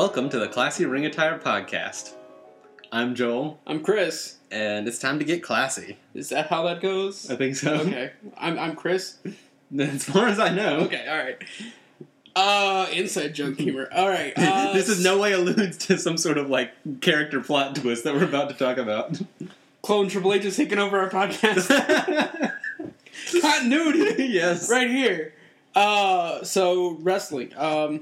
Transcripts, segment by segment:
Welcome to the Classy Ring Attire Podcast. I'm Joel, I'm Chris. and it's time to get classy. Is that how that goes? I think so. Okay. I'm Chris. As far as I know. Okay, alright. Inside joke humor. Alright. This is no way alludes to some sort of, character plot twist that we're about to talk about. Clone Triple H is taking over our podcast. Continuity. Yes. Right here. So, wrestling.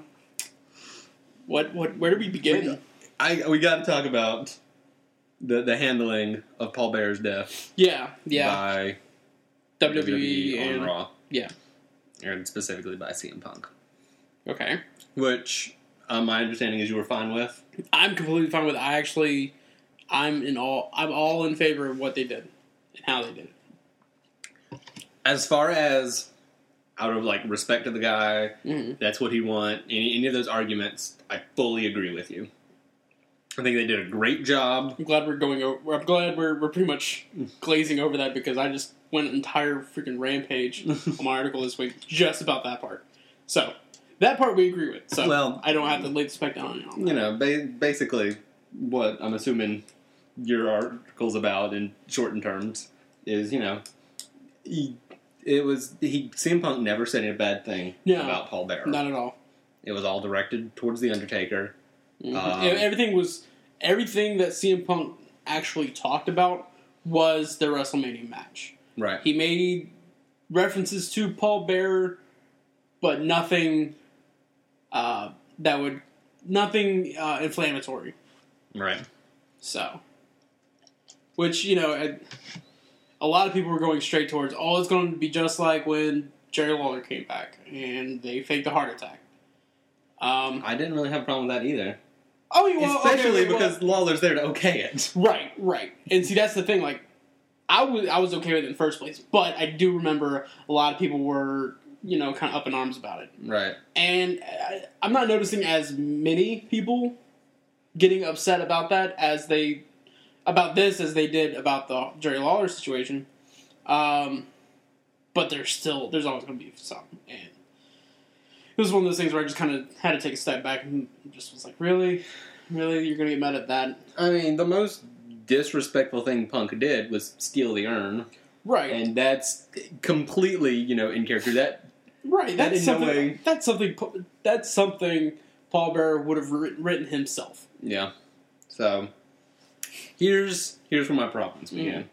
Where do we begin? We got to talk about the handling of Paul Bearer's death. Yeah. By WWE on and Raw. Yeah. And specifically by CM Punk. Okay. Which, my understanding is you were fine with. I'm completely fine with it. I'm all in favor of what they did and how they did it. As far as out of respect to the guy, that's what he want. Any of those arguments, I fully agree with you. I think they did a great job. I'm glad we're pretty much glazing over that because I just went an entire freaking rampage on my article this week just about that part. So that part we agree with. So well, I don't have to lay the spec down on that. Basically, what I'm assuming your article's about in shortened terms is, CM Punk never said any bad thing about Paul Bearer. Not at all. It was all directed towards The Undertaker. Mm-hmm. Everything that CM Punk actually talked about was the WrestleMania match. Right. He made references to Paul Bearer, but nothing inflammatory. Right. So, which, a lot of people were going straight towards, it's going to be just like when Jerry Lawler came back and they faked a heart attack. I didn't really have a problem with that either. Especially because Lawler's there to okay it. Right. And see, that's the thing. I was okay with it in the first place, but I do remember a lot of people were, kind of up in arms about it. Right. And I'm not noticing as many people getting upset about that as they did about the Jerry Lawler situation. But there's always going to be some. And it was one of those things where I just kind of had to take a step back and just was like, really? Really? You're going to get mad at that? I mean, the most disrespectful thing Punk did was steal the urn. Right. And that's completely, in character. That's something Paul Bearer would have written himself. Yeah. So, here's where my problems began.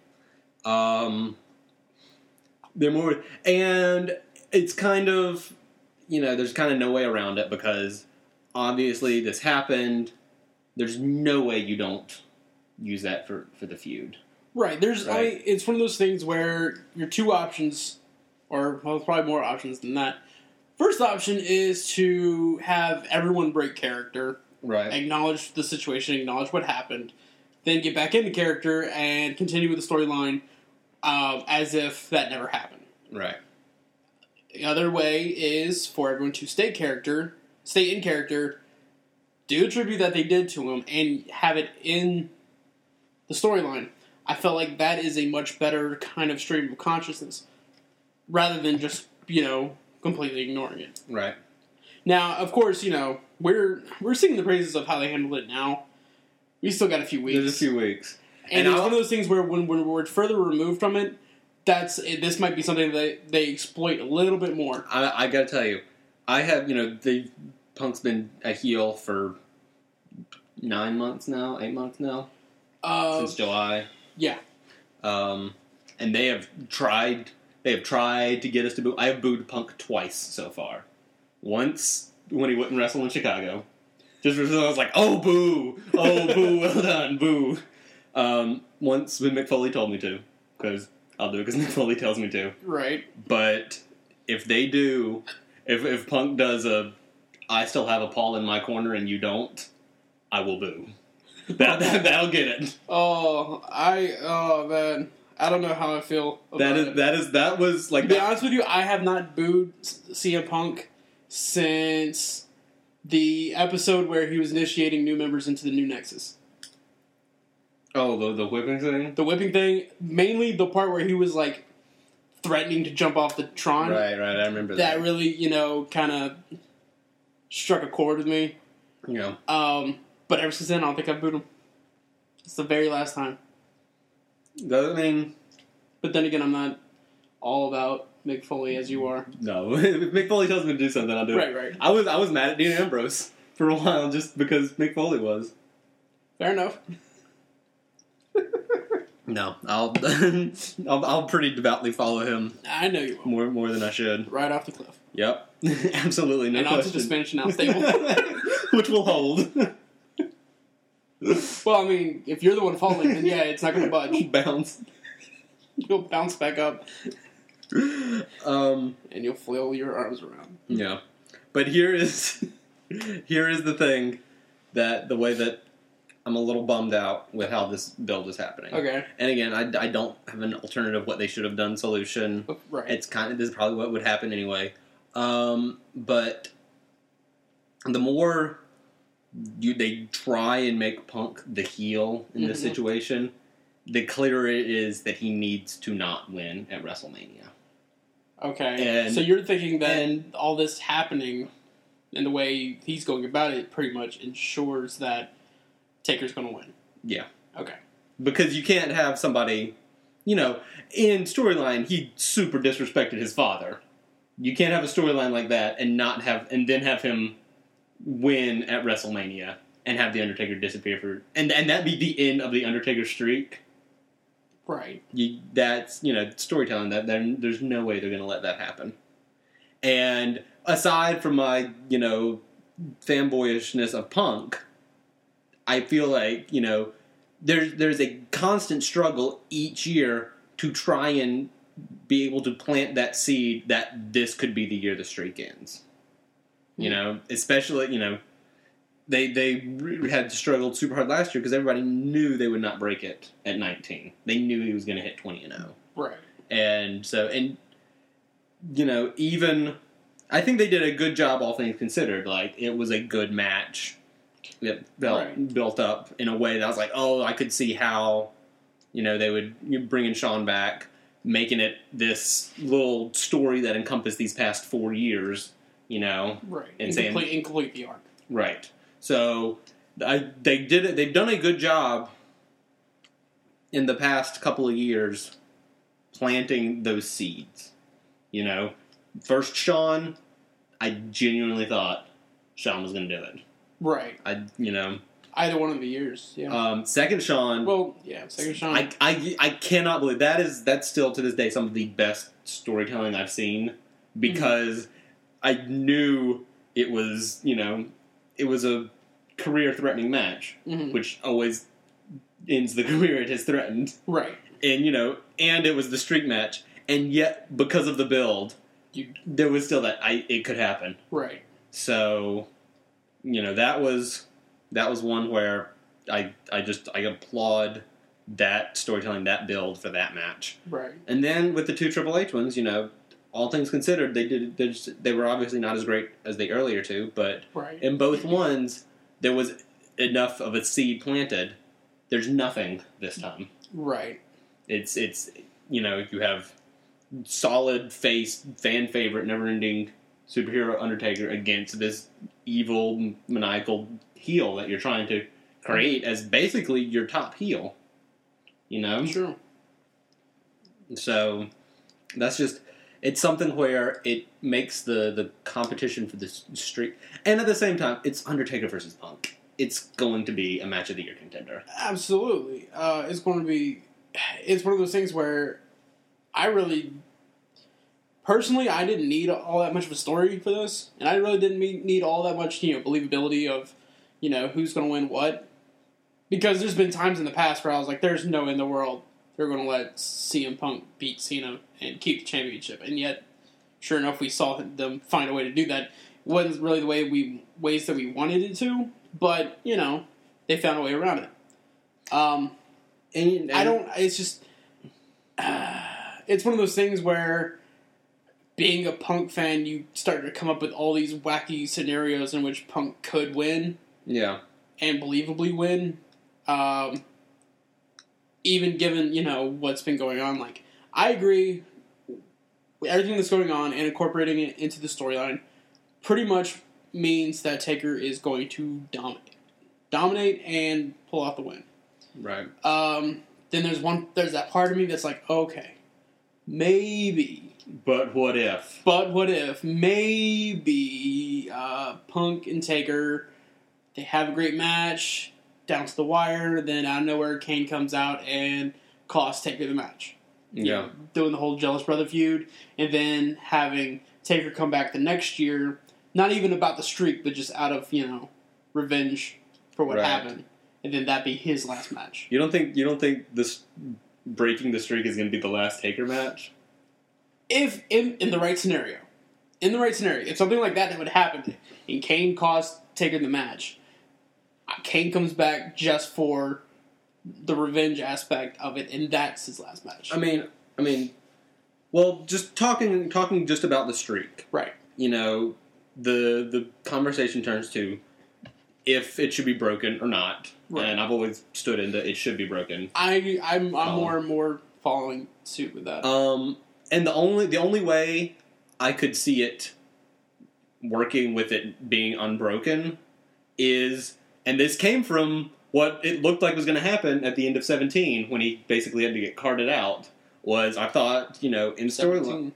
They're more... And it's kind of... there's kind of no way around it because obviously this happened. There's no way you don't use that for the feud. Right. It's one of those things where your two options, or probably more options than that. First option is to have everyone break character. Right. Acknowledge the situation, acknowledge what happened, then get back into character and continue with the storyline as if that never happened. Right. The other way is for everyone to stay in character, do the tribute that they did to him, and have it in the storyline. I felt like that is a much better kind of stream of consciousness, rather than just, completely ignoring it. Right. Now, of course, we're singing the praises of how they handled it now. We still got a few weeks. There's a few weeks. And it's one of those things where when we're further removed from it, this might be something that they exploit a little bit more. I gotta tell you, I have, Punk's been a heel for 8 months now, since July. Yeah. And they have tried to get us to boo. I have booed Punk twice so far. Once when he wouldn't wrestle in Chicago. Just because I was like, oh, boo, well done, boo. Once when Mick Foley told me to, because I'll do it because Mick Foley tells me to. Right. But if they do, if Punk does I still have a Paul in my corner and you don't, I will boo. That'll get it. Man. I don't know how I feel about it. That was like... To be honest with you, I have not booed CM Punk since the episode where he was initiating new members into the new Nexus. Oh, the whipping thing? The whipping thing. Mainly the part where he was, threatening to jump off the Tron. Right, I remember that. That really, kind of struck a chord with me. Yeah. But ever since then, I don't think I've booed him. It's the very last time. I mean, But then again, I'm not all about Mick Foley as you are. no. If Mick Foley tells me to do something, I'll do it. Right. I was mad at Dean Ambrose for a while just because Mick Foley was. Fair enough. No, I'll pretty devoutly follow him I know you will. more than I should. Right off the cliff. Yep, absolutely no and question. onto the Spanish announce table. Which will hold. Well, I mean, if you're the one falling, then yeah, it's not going to budge. Bounce. You'll bounce back up, and you'll flail your arms around. Yeah, but here is the thing that the way that I'm a little bummed out with how this build is happening. Okay. And again, I don't have an alternative what they should have done solution. Right. This is probably what would happen anyway. But the more they try and make Punk the heel in this situation, the clearer it is that he needs to not win at WrestleMania. Okay. So you're thinking that all this happening and the way he's going about it pretty much ensures that Taker's going to win. Yeah. Okay. Because you can't have somebody, in storyline, he super disrespected his father. You can't have a storyline like that and then have him win at WrestleMania and have the Undertaker disappear and that be the end of the Undertaker streak. Right. That's storytelling. There's no way they're going to let that happen. And aside from my fanboyishness of Punk, I feel like there's a constant struggle each year to try and be able to plant that seed that this could be the year the streak ends. Especially they had struggled super hard last year because everybody knew they would not break it at 19. They knew he was going to hit 20-0. Right. And so even I think they did a good job, all things considered. Like, it was a good match. It built up in a way that I was like, oh, I could see how, they would bring in Shawn back, making it this little story that encompassed these past 4 years, Right. And incomplete the arc. Right. So, they did it. They've done a good job in the past couple of years planting those seeds. First Shawn, I genuinely thought Shawn was going to do it. Right. Either one of the years, yeah. Second Shawn. Well, yeah, second Shawn. I cannot believe that's still to this day some of the best storytelling I've seen because I knew it was it was a career threatening match, which always ends the career it has threatened. Right. And and it was the streak match, and yet because of the build, there was still it could happen. Right. So. That was one where I applaud that storytelling, that build for that match. Right. And then with the two Triple H ones, all things considered, they were obviously not as great as the earlier two, but in both ones there was enough of a seed planted. There's nothing this time. Right. It's you have solid face, fan favorite, never ending superhero Undertaker against this evil, maniacal heel that you're trying to create as basically your top heel. Sure. So that's just, it's something where it makes the competition for this streak, and at the same time, it's Undertaker versus Punk. It's going to be a match of the year contender. Absolutely. It's going to be. It's one of those things where personally, I didn't need all that much of a story for this, and I really didn't need all that much, believability of, who's going to win what. Because there's been times in the past where I was like, there's no way in the world they're going to let CM Punk beat Cena and keep the championship. And yet, sure enough, we saw them find a way to do that. It wasn't really the ways that we wanted it to, but, they found a way around it. It's just, it's one of those things where, being a Punk fan, you start to come up with all these wacky scenarios in which Punk could win. Yeah. And believably win. Even given, what's been going on. Like, I agree with everything that's going on and incorporating it into the storyline. Pretty much means that Taker is going to dominate and pull out the win. Right. Then there's that part of me that's like, okay, maybe. But what if? Maybe Punk and Taker, they have a great match down to the wire. Then out of nowhere, Kane comes out and costs Taker the match. Yeah. Doing the whole Jealous Brother feud, and then having Taker come back the next year, not even about the streak, but just out of revenge for what happened, and then that be his last match. You don't think this breaking the streak is going to be the last Taker match? If in the right scenario, if something like that would happen, and Kane cost Taker the match, Kane comes back just for the revenge aspect of it, and that's his last match. I mean, well, just talking just about the streak, right? The conversation turns to if it should be broken or not, right. And I've always stood in that it should be broken. I'm more and more following suit with that. And the only way I could see it working with it being unbroken is, and this came from what it looked like was going to happen at the end of 17 when he basically had to get carted out, was I thought, in storyline...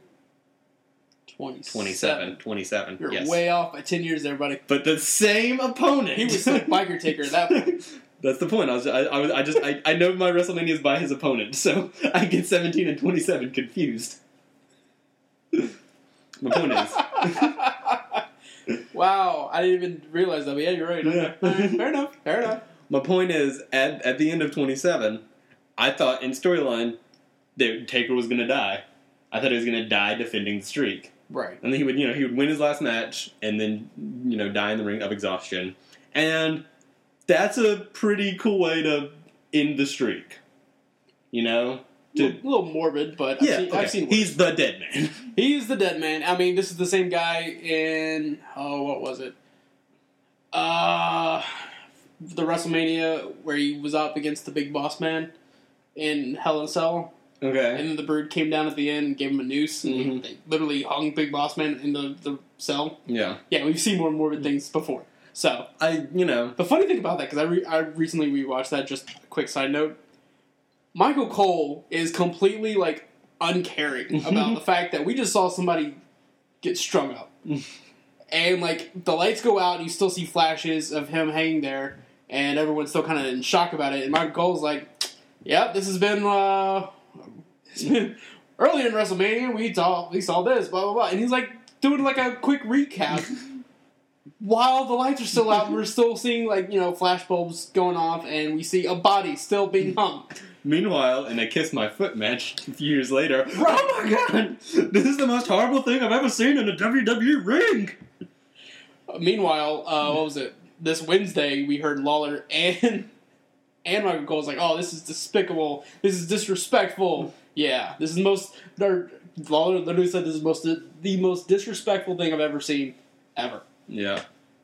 27. You're yes. way off by 10 years there, buddy. But the same opponent. He was still Biker Taker at that point. That's the point. I know my WrestleMania is by his opponent, so I get 17 and 27 confused. My point is. Wow, I didn't even realize that, but yeah, you're right. Yeah. Fair enough. My point is, at the end of 27, I thought in storyline that Taker was going to die. I thought he was going to die defending the streak. Right. And then he would win his last match and then, die in the ring of exhaustion. And that's a pretty cool way to end the streak. A little morbid, but yeah, I've seen worse. He's the dead man. He's the dead man. I mean, this is the same guy in, what was it? The WrestleMania where he was up against the Big Boss Man in Hell in a Cell. Okay. And then the Brood came down at the end and gave him a noose, and they literally hung Big Boss Man in the cell. Yeah. Yeah, we've seen more morbid things before. So the funny thing about that, because I recently rewatched that. Just a quick side note: Michael Cole is completely uncaring about the fact that we just saw somebody get strung up, and the lights go out, and you still see flashes of him hanging there, and everyone's still kind of in shock about it. And Michael Cole's like, "Yep, this has been." Earlier in WrestleMania, we saw this, blah, blah, blah. And he's doing a quick recap while the lights are still out and we're still seeing flashbulbs going off and we see a body still being hung. Meanwhile, in a Kiss My Foot match a few years later, oh my god, this is the most horrible thing I've ever seen in a WWE ring. Meanwhile, what was it? This Wednesday, we heard Lawler and Michael Cole's oh, this is despicable. This is disrespectful. Yeah, this is Lawler literally said this is the most disrespectful thing I've ever seen, ever. Yeah.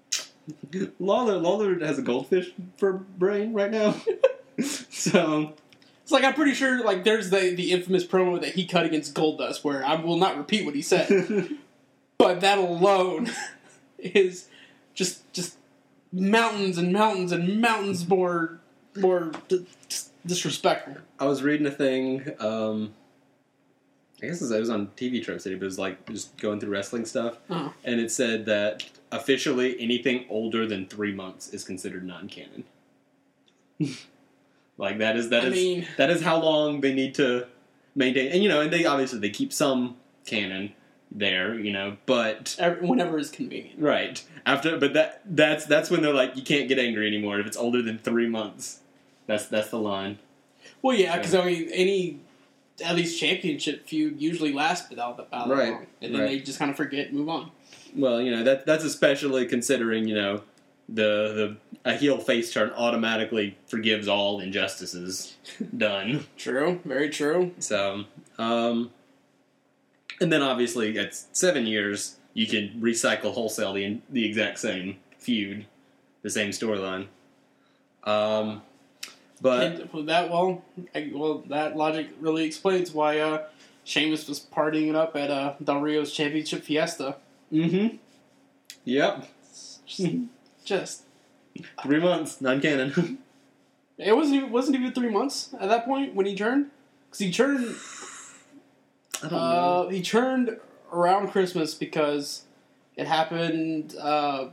Lawler has a goldfish for brain right now. So it's I'm pretty sure there's the infamous promo that he cut against Goldust where I will not repeat what he said. But that alone is just mountains and mountains and mountains more disrespectful. I was reading a thing, I guess it was on TV Trip City, but it was just going through wrestling stuff, and it said that officially anything older than 3 months is considered non-canon. That is how long they need to maintain, and they keep some canon there, but whenever is convenient, right after. But that's when they're you can't get angry anymore if it's older than 3 months. That's the line. Well, yeah, because any at least championship feud usually lasts about that long, and then they just kind of forget and move on. Well, that's especially considering the a heel face turn automatically forgives all injustices done. True, very true. So, and then obviously at 7 years you can recycle wholesale the exact same feud, the same storyline. But that logic really explains why Sheamus was partying it up at Del Rio's Championship Fiesta. Mm-hmm. Yep. Just 3 months, non-canon. it wasn't even 3 months at that point when he turned, because he turned. I don't know. He turned around Christmas because it happened. Because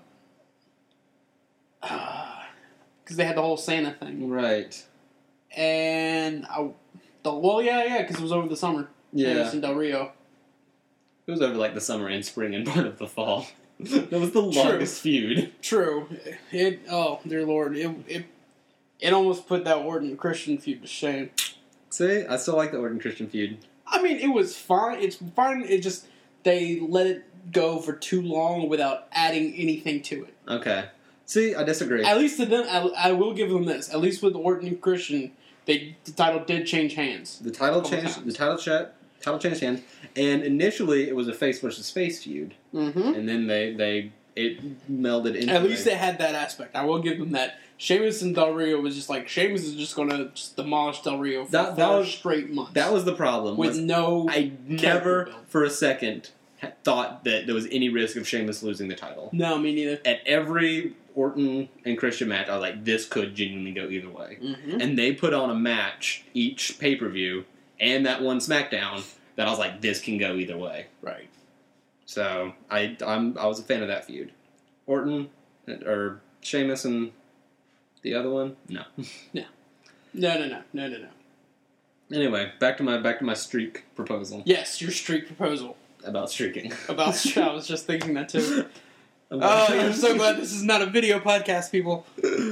they had the whole Santa thing, Right. and because it was over the summer. Yeah. And it was in Del Rio. It was over like the summer and spring and part of the fall. That was the longest feud. True. Oh dear Lord, it almost put that Orton Christian feud to shame. See, I still like the Orton Christian feud. I mean, it was fine. It's fine. It just they let it go for too long without adding anything to it. Okay. See, I disagree. At least to them, I will give them this. At least with Orton and Christian, the title did change hands. The title changed. The title changed hands, and initially it was a face versus face feud, and then it melded into. At least they had that aspect. I will give them that. Sheamus and Del Rio was just like Sheamus is just going to just demolish Del Rio for 4 straight months. That was the problem. With no, I never for a second thought that there was any risk of Sheamus losing the title. No, me neither. At every Orton and Christian match, I was like, this could genuinely go either way. And they put on a match each pay-per-view and that one SmackDown that I was like, this can go either way. Right. So I was a fan of that feud. Orton or Sheamus and the other one, no. No. Anyway, back to my streak proposal. Yes, your streak proposal About streaking. I was just thinking that too. Oh, I'm so glad this is not a video podcast, people.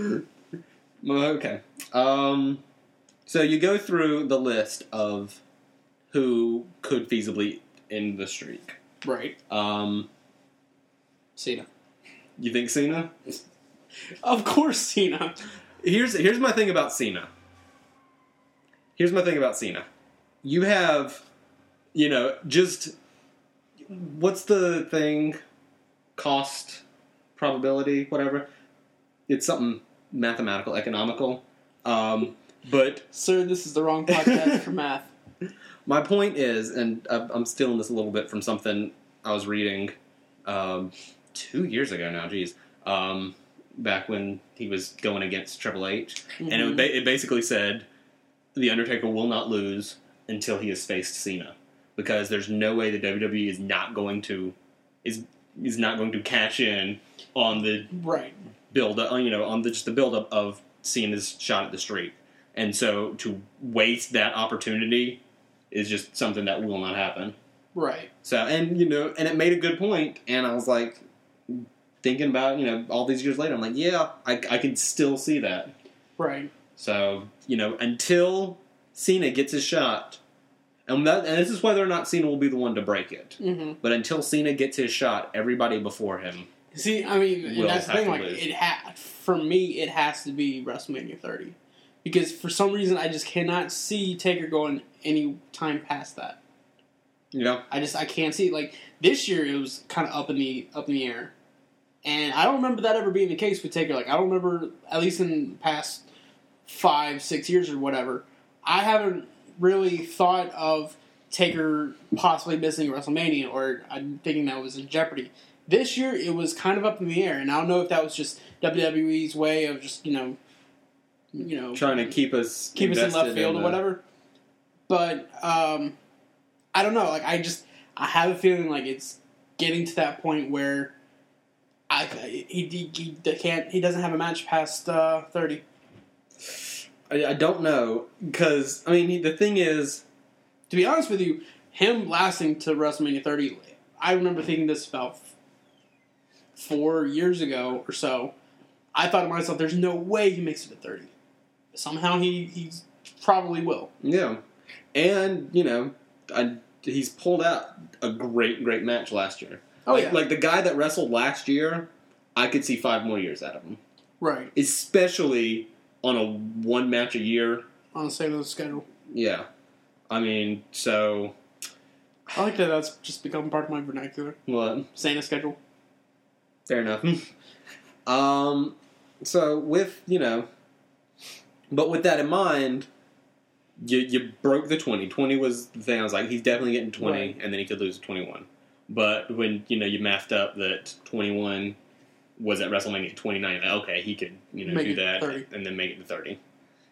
Okay. So you go through the list of who could feasibly end the streak. Right. Cena. You think Cena? Of course, Cena. Here's my thing about Cena. You have, just what's the thing? Cost, probability, whatever. It's something mathematical, economical. But sir, this is the wrong podcast for math. My point is, and I'm stealing this a little bit from something I was reading 2 years ago now. Geez. Back when he was going against Triple H. Mm-hmm. And it basically said, The Undertaker will not lose until he has faced Cena. Because there's no way the WWE is not going to cash in on the build up, on just the build up of Cena's shot at the streak. And so to waste that opportunity is just something that will not happen. Right. So, and it made a good point, and I was like, thinking about, all these years later, I'm like, yeah, I can still see that. Right. So, until Cena gets his shot, and this is whether or not Cena will be the one to break it. Mm-hmm. But until Cena gets his shot, everybody before him. See, I mean, and that's the thing. Like, for me, it has to be WrestleMania 30, because for some reason I just cannot see Taker going any time past that. Yeah. I can't see. Like this year, it was kind of up in the air. And I don't remember that ever being the case with Taker. Like, I don't remember, at least in the past 5-6 years or whatever, I haven't really thought of Taker possibly missing WrestleMania, or I'm thinking that was in jeopardy. This year, it was kind of up in the air, and I don't know if that was just WWE's way of just, trying to keep us in left field or whatever. But, I don't know. Like, I have a feeling like it's getting to that point where he doesn't have a match past 30. I don't know, because, the thing is, to be honest with you, him lasting to WrestleMania 30, I remember thinking this about 4 years ago or so. I thought to myself, there's no way he makes it to 30. Somehow he probably will. Yeah. And, he's pulled out a great, great match last year. Oh, yeah. Like, the guy that wrestled last year, I could see 5 more years out of him. Right. Especially on a 1 match a year. On the same schedule. Yeah. So... I like that that's just become part of my vernacular. What? Santa schedule. Fair enough. So, with, But with that in mind, you broke the 20. 20 was the thing. I was like, he's definitely getting 20, right. And then he could lose to 21. But when, you mathed up that 21 was at WrestleMania 29. Okay, he could Make do it that 30. and then make it to 30.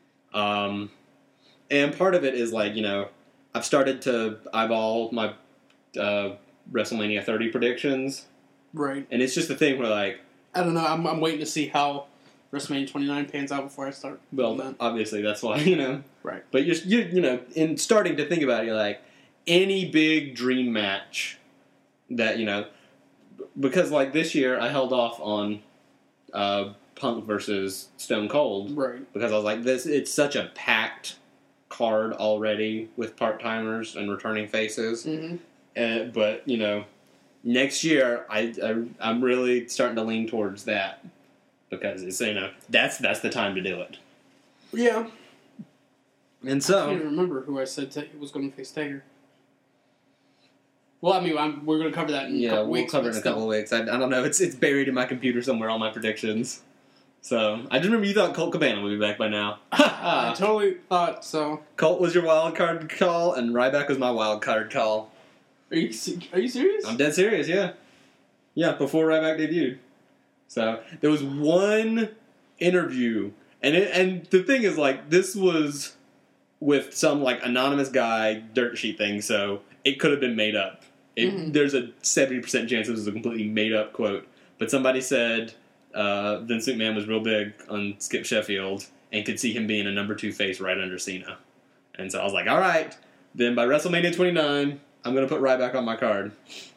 And part of it is like I've started to eyeball my WrestleMania 30 predictions, Right. and it's just the thing where like I don't know. I'm waiting to see how WrestleMania 29 pans out before I start. well, obviously that's why Right. But you're in starting to think about it, you're like any big dream match that because like this year I held off on Punk versus Stone Cold Right. because I was like it's such a packed card already with part timers and returning faces. Mm-hmm. But next year I'm really starting to lean towards that because it's that's the time to do it. Yeah. And I so can't even remember who I said was going to face Taker. Well, I mean, we're going to cover that in a couple weeks. We'll cover it in a couple of weeks. I don't know. It's buried in my computer somewhere, all my predictions. So, I just remember you thought Colt Cabana would be back by now. I totally thought so. Colt was your wild card call, and Ryback was my wild card call. Are you serious? I'm dead serious, yeah. Yeah, before Ryback debuted. So, there was one interview, and the thing is, like, this was with some, like, anonymous guy dirt sheet thing, so it could have been made up. There's a 70% chance this was a completely made-up quote. But somebody said Vince McMahon was real big on Skip Sheffield and could see him being a number 2 face right under Cena. And so I was like, all right, then by WrestleMania 29, I'm going to put Ryback on my card.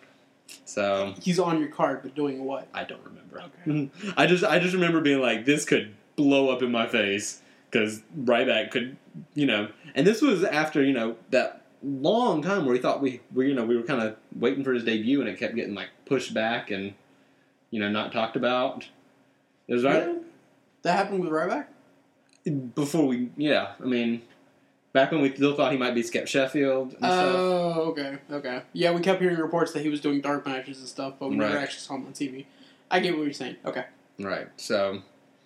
So He's on your card, but doing what? I don't remember. Okay. I just remember being like, this could blow up in my face because Ryback could, and this was after, that long time where we thought we were kind of waiting for his debut and it kept getting like pushed back and not talked about. It was right That happened with Ryback? before back when we still thought he might be Skip Sheffield and stuff. Oh, okay. Yeah, we kept hearing reports that he was doing dark matches and stuff, but we never Right. actually saw him on TV. I get what you're saying. Okay. Right. So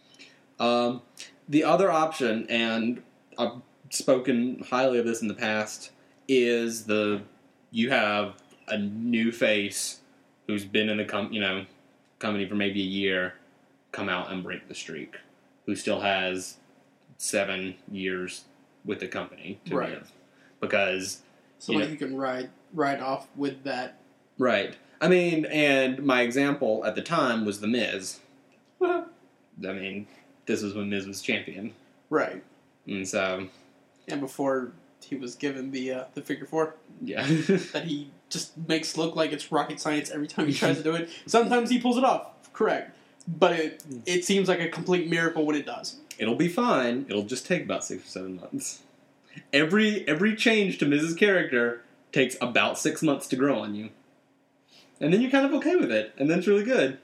the other option, and I've spoken highly of this in the past, is you have a new face who's been in the company for maybe a year come out and break the streak, who still has 7 years with the company to Right. live. Because Somebody who can ride off with that. right. I mean, and my example at the time was The Miz. I mean, this was when Miz was champion. Right. And so And before he was given the figure 4 yeah. that he just makes look like it's rocket science every time he tries to do it. Sometimes he pulls it off, correct. But it seems like a complete miracle when it does. It'll be fine. It'll just take about 6 or 7 months. Every change to Miz's character takes about 6 months to grow on you. And then you're kind of okay with it. And then it's really good.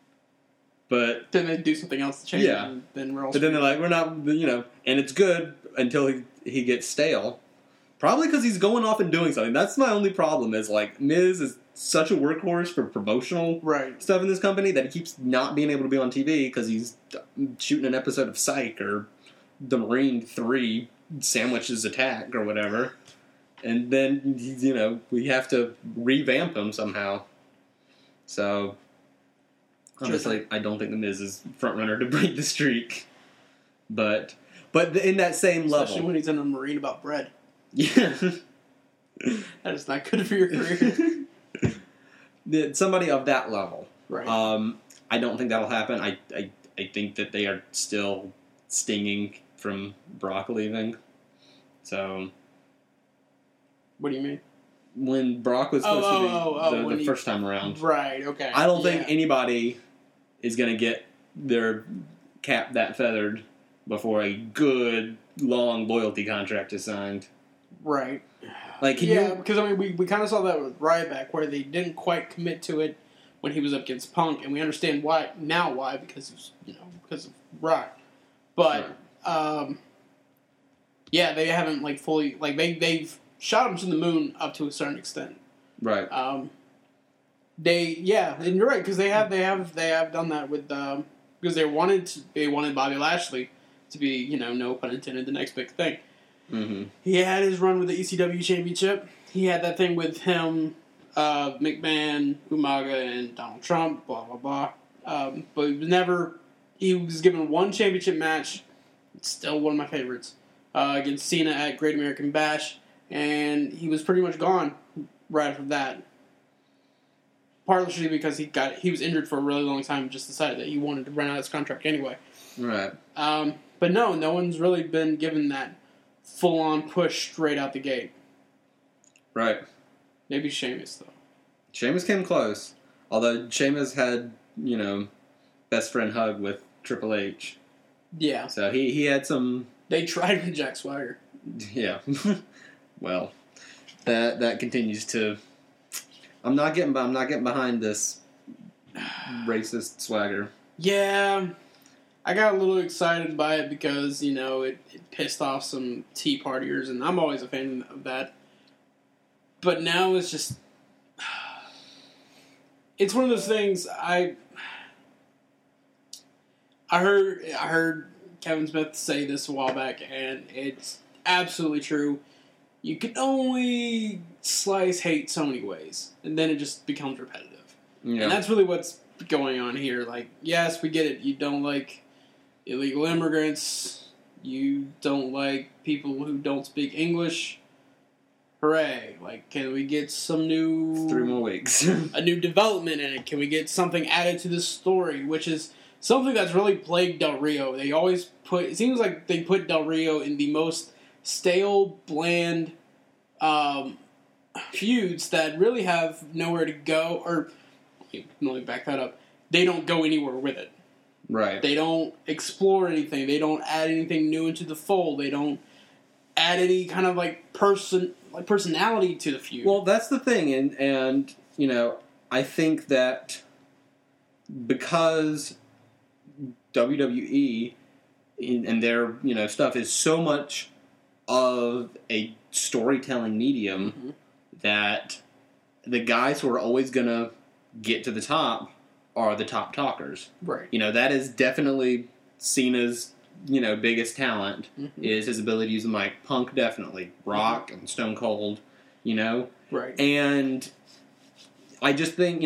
But Then they do something else to change Yeah. it, and then we're all but then they're like, we're not, and it's good until he gets stale. Probably because he's going off and doing something. That's my only problem is, like, Miz is such a workhorse for promotional right. stuff in this company that he keeps not being able to be on TV because he's shooting an episode of Psych or The Marine 3 Sandwiches Attack or whatever. And then, we have to revamp him somehow. So, honestly, I don't think The Miz is front runner to break the streak. But in that same Especially level. when he's in a marine about bread. Yeah. That is not good for your career. Somebody of that level. Right. I don't think that'll happen. I think that they are still stinging from Brock leaving. So What do you mean? when Brock was supposed to be the first time around, Right, okay. I don't think anybody is going to get their cap that feathered before a good long loyalty contract is signed. Right. Like, because I mean, we kind of saw that with Ryback, where they didn't quite commit to it when he was up against Punk, and we understand why now. Why? Because because of Rock. But they haven't like fully they've shot him to the moon up to a certain extent. Right. And you're right because they have done that with because they wanted Bobby Lashley to be no pun intended the next big thing. Mm-hmm. He had his run with the ECW Championship. He had that thing with him, McMahon, Umaga, and Donald Trump. Blah blah blah. But he was given one championship match. It's still one of my favorites. Against Cena at Great American Bash. And he was pretty much gone right after that. Partially because he was injured for a really long time and just decided that he wanted to run out his contract anyway. Right. But no one's really been given that full-on push straight out the gate. Right. Maybe Sheamus, though. Sheamus came close. Although Sheamus had, best friend hug with Triple H. Yeah. So he had some... They tried with Jack Swagger. Yeah. Well, that continues to... I'm not getting behind this racist Swagger. Yeah. I got a little excited by it because, it pissed off some Tea Partiers, and I'm always a fan of that. But now it's just... It's one of those things I heard Kevin Smith say this a while back, and it's absolutely true. You can only slice hate so many ways, and then it just becomes repetitive. Yeah. And that's really what's going on here. Like, yes, we get it. You don't like illegal immigrants. You don't like people who don't speak English. Hooray. Like, can we get some new... 3 more weeks. a new development in it? Can we get something added to the story? Which is something that's really plagued Del Rio. They always put... It seems like they put Del Rio in the most stale, bland feuds that really have nowhere to go. Or, let me back that up. They don't go anywhere with it. Right. They don't explore anything. They don't add anything new into the fold. They don't add any kind of personality to the feud. Well, that's the thing, and I think that because WWE and their stuff is so much of a storytelling medium that the guys who are always gonna get to the top are the top talkers. Right. That is definitely Cena's biggest talent is his ability to use the mic. Punk, definitely. Rock and Stone Cold, Right. And I just think,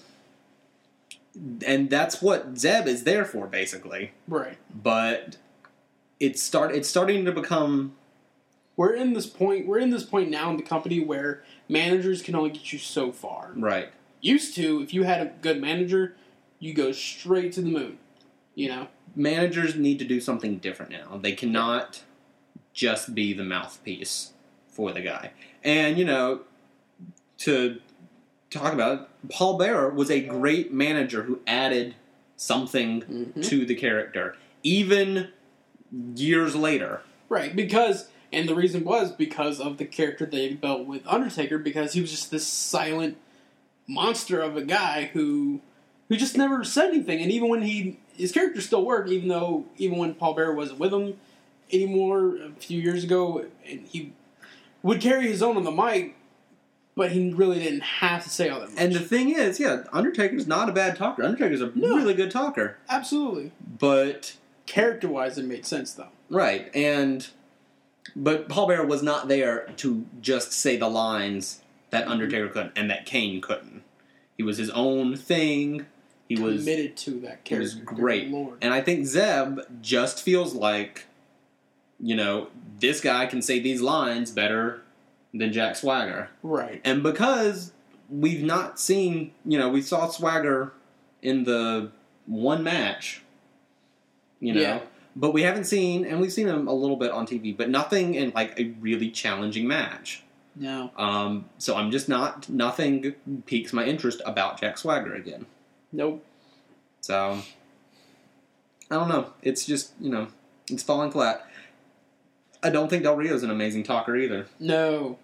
and that's what Zeb is there for, basically. Right. But it's starting to become... We're in this point now in the company where managers can only get you so far. Right. Used to, if you had a good manager, you go straight to the moon. Managers need to do something different now. They cannot just be the mouthpiece for the guy. And, to talk about it, Paul Bearer was a great manager who added something to the character, even years later. Right, and the reason was because of the character they built with Undertaker, because he was just this silent monster of a guy who just never said anything. And even when his character still worked, even when Paul Bearer wasn't with him anymore a few years ago, and he would carry his own on the mic, but he really didn't have to say all that much. And the thing is, Undertaker's not a bad talker. Undertaker's a really good talker. Absolutely. But... character-wise, it made sense, though. Right, but Paul Bearer was not there to just say the lines that Undertaker couldn't and that Kane couldn't. He was his own thing. He was committed to that character. He was great. Lord. And I think Zeb just feels like, this guy can say these lines better than Jack Swagger. Right. And because we've not seen, we saw Swagger in the one match, Yeah. But we haven't seen, and we've seen him a little bit on TV, but nothing in a really challenging match. No. So I'm just nothing piques my interest about Jack Swagger again. Nope. So, I don't know. It's just, it's falling flat. I don't think Del Rio's an amazing talker either. No.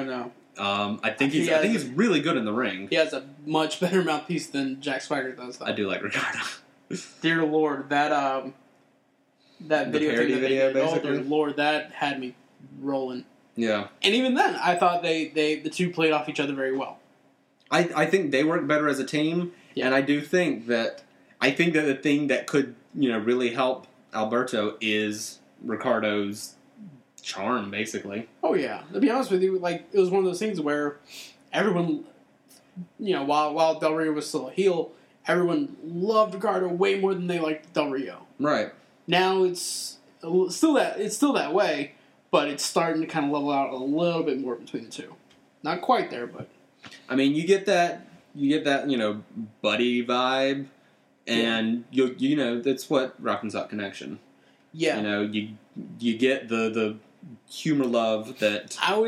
I think he's really good in the ring. He has a much better mouthpiece than Jack Swagger does, though. I do like Ricardo. Dear Lord, that video parody thing that video, they did, basically? oh dear Lord, that had me rolling. Yeah. And even then, I thought the two played off each other very well. I think they work better as a team, and I do think that the thing that could really help Alberto is Ricardo's charm, basically. Oh yeah, to be honest with you, it was one of those things where everyone, while Del Rio was still a heel, everyone loved Ricardo way more than they liked Del Rio. Right. Now it's still that way, but it's starting to kind of level out a little bit more between the two. Not quite there, but I mean, you get that buddy vibe, and you know that's what Rock and Sock Connection. yeah. You know, you get the humor love that I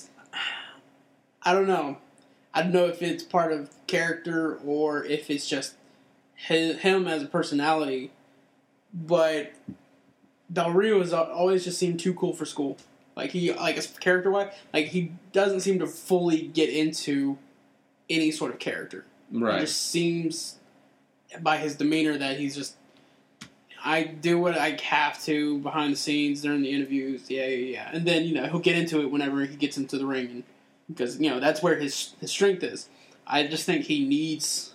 don't know. I don't know if it's part of character or if it's just him as a personality, but Del Rio has always just seemed too cool for school. Like as character-wise, like he doesn't seem to fully get into any sort of character. right. It just seems by his demeanor that he's just, I do what I have to behind the scenes during the interviews, yeah. And then, he'll get into it whenever he gets into the ring, because, that's where his strength is. I just think he needs...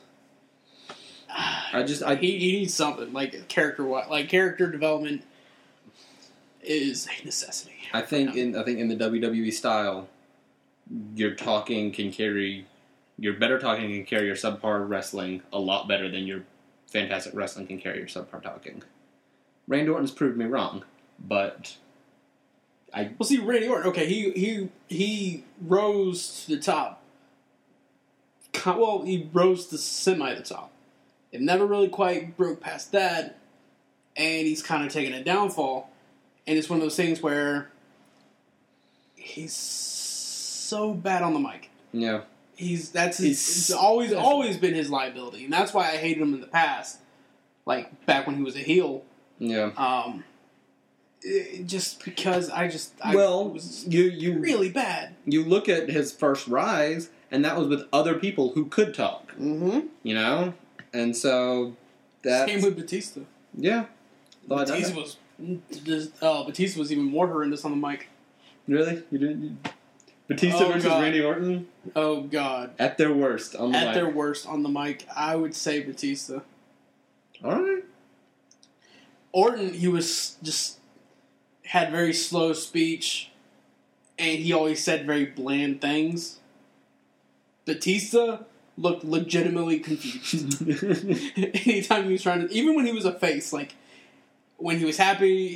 he needs something, like character development is a necessity. I think in the WWE style, your better talking can carry your subpar wrestling a lot better than your fantastic wrestling can carry your subpar talking. Randy Orton's proved me wrong, but Well, see, Randy Orton, okay, he rose to the top. Well, he rose to semi the top. It never really quite broke past that, and he's kind of taken a downfall. And it's one of those things where he's so bad on the mic. yeah, It's always been his liability, and that's why I hated him in the past. Like back when he was a heel. yeah. Just because I was you really bad. You look at his first rise, and that was with other people who could talk. Mm-hmm. You know, and so that Same with Batista. yeah. Batista was even more horrendous on the mic. Really? You didn't? Batista versus God. Randy Orton? Oh, God. At their worst on the mic. At their worst on the mic, I would say Batista. Alright. Orton, he was just had very slow speech, and he always said very bland things. Batista looked legitimately confused. Anytime he was trying to... Even when he was a face, like, when he was happy,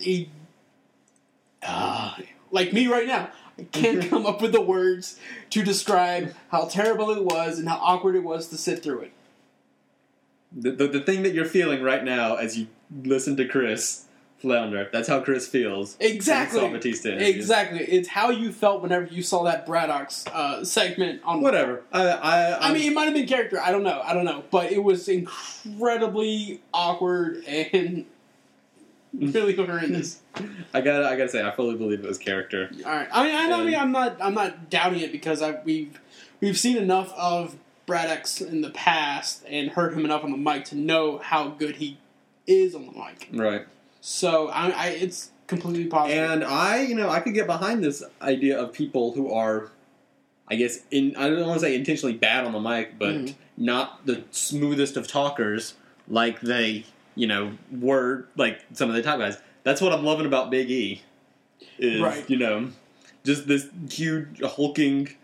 like me right now. I can't come up with the words to describe how terrible it was and how awkward it was to sit through it. The thing that you're feeling right now as you listen to Chris flounder, that's how Chris feels. Exactly. Saw Batista interviews. Exactly. It's how you felt whenever you saw that Braddock's segment on... Whatever. I mean, it might have been character. I don't know. But it was incredibly awkward and really horrendous. I gotta say, I fully believe it was character. All right. I'm not doubting it because we've seen enough of Braddock's in the past and heard him enough on the mic to know how good he is on the mic. Right. So it's completely possible. And I could get behind this idea of people who are, I guess, I don't want to say intentionally bad on the mic, but not the smoothest of talkers like they, were like some of the top guys. That's what I'm loving about Big E. Is, right. Just this huge hulking